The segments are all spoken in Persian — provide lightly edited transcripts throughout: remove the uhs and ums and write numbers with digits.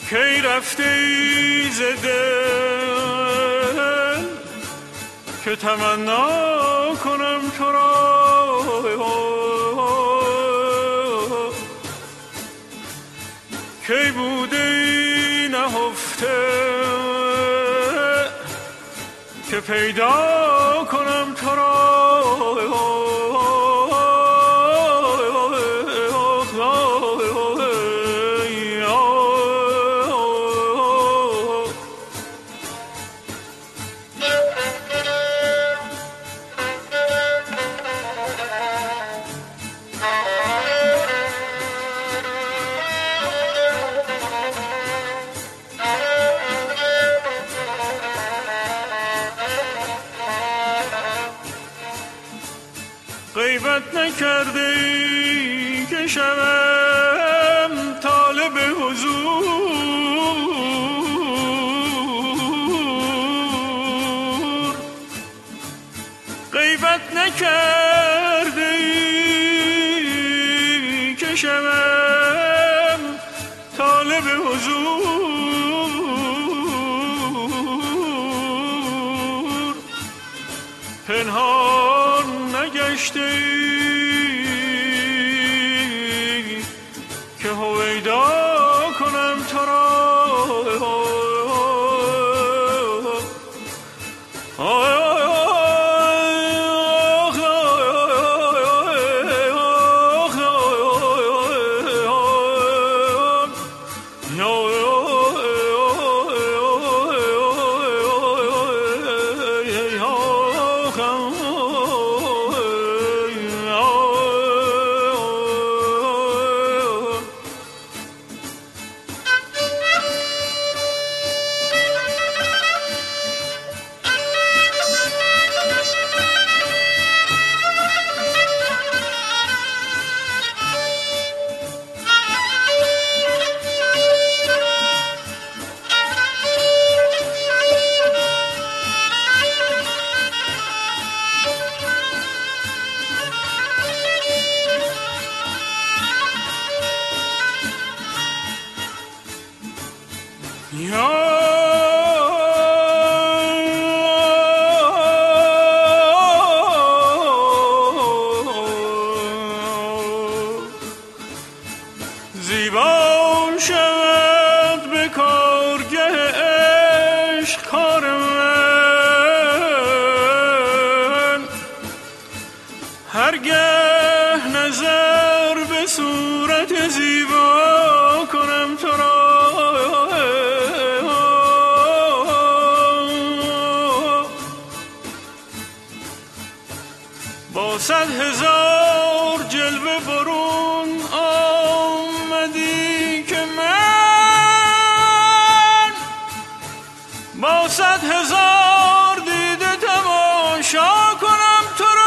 کی رفتی ز دل که تمنا کنم تو را، کی بودی نهفته که پیدا کنم تو را. غیبت نکردی که شوم طالب حضور، غیبت نکردی که شوم طالب حضور، پنهان نگشتی که هویدا کنم تو را. زیبا شد به کارگه عشق کار من، هرگه نظر به صورت زیبا کنم تو را. با 100,000 جلوه برون آمدی که من با 100,000 دیده تماشا کنم تو را.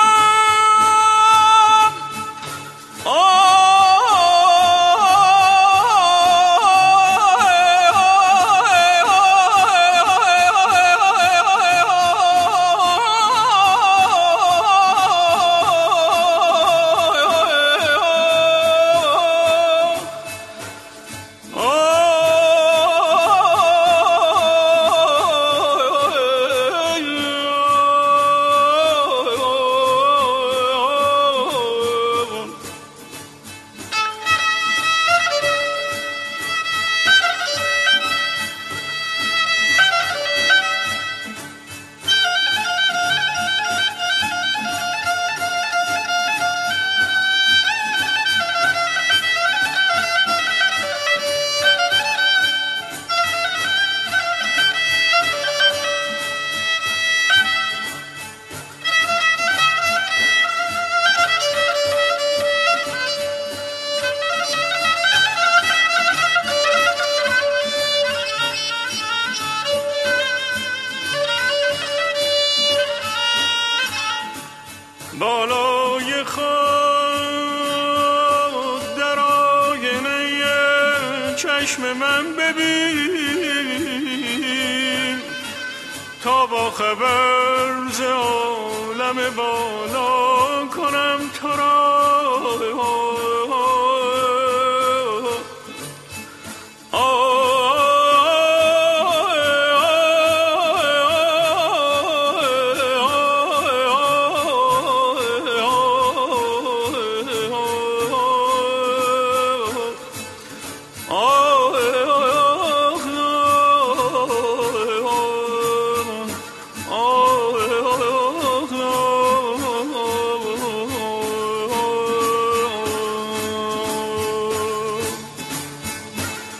بالای خود در آینه چشم من ببین تا با خبر ز عالم بالا کنم تو را.